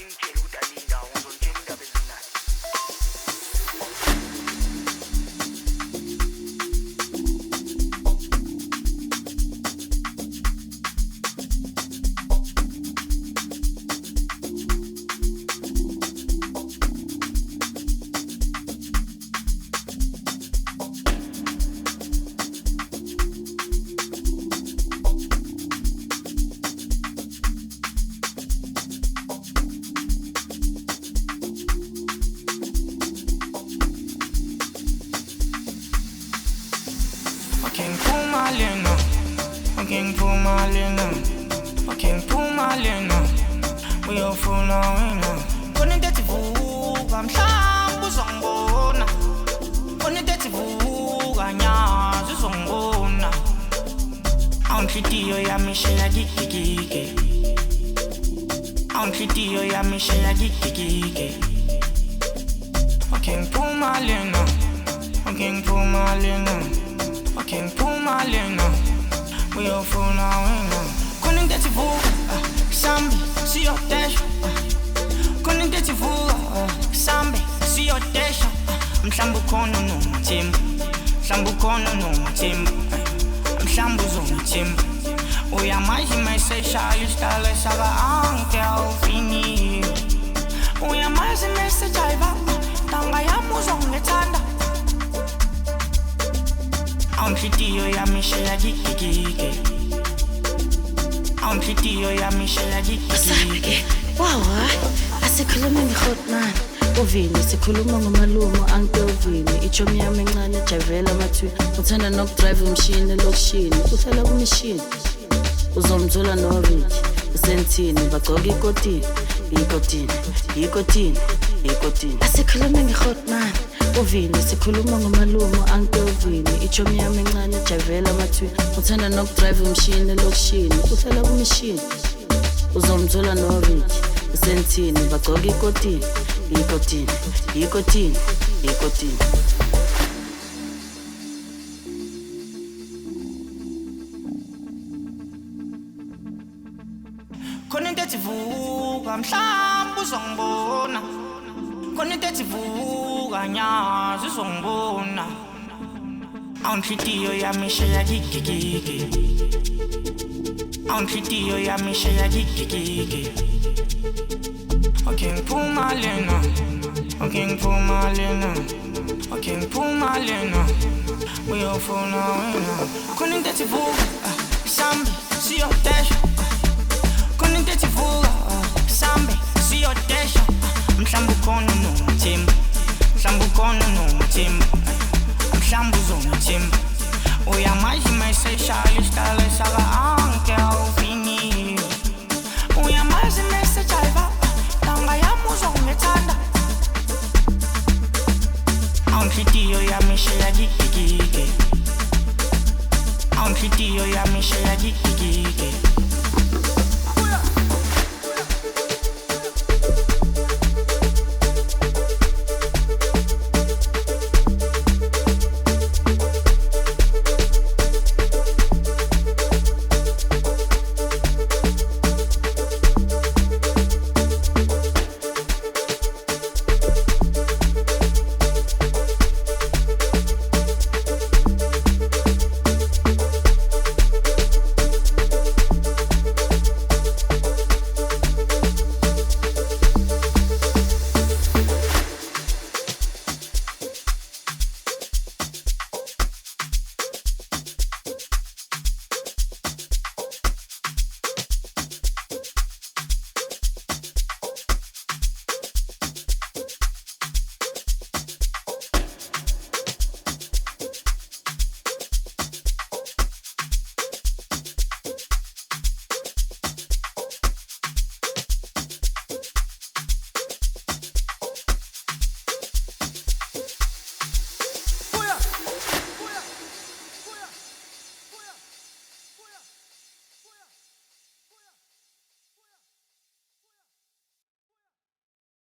Asikhuluma ngeHotman Uvini sikhuluma ngomalumo Antovini ichomi yami encane ejavela amathini uthanda nokudrive umshini lokishini uhlala kumishini uzomzula noRick usentini bagcoka ikotini Asikhuluma ngeHotman Uvini sikhuluma ngomalumo Antovini ichomi yami encane ejavela amathini uthanda nokudrive umshini lokishini uhlala kumishini uzomzula noRick usentini bagcoka ikotini Khona into etsivuka mhlawumbe uzongibona Khona into etsivuka nyazi uzongibona Awunhlitiyo yami sheya gigigigi Awunhlitiyo yami sheya gigigigi Okay ngiphuma lena uyofuna wena Khona into etsivuka mhlawumbe siyodesha Khona into etsivuka mhlawumbe siyodesha mhlawumbe ukhona nomthemba mhlawumbe uzongithemba uyamazi mayiseshaya isihlala saka anke awuvini uyamazi mayisejaiva tanga yami uzongithanda awunhlitiyo yami sheya gigi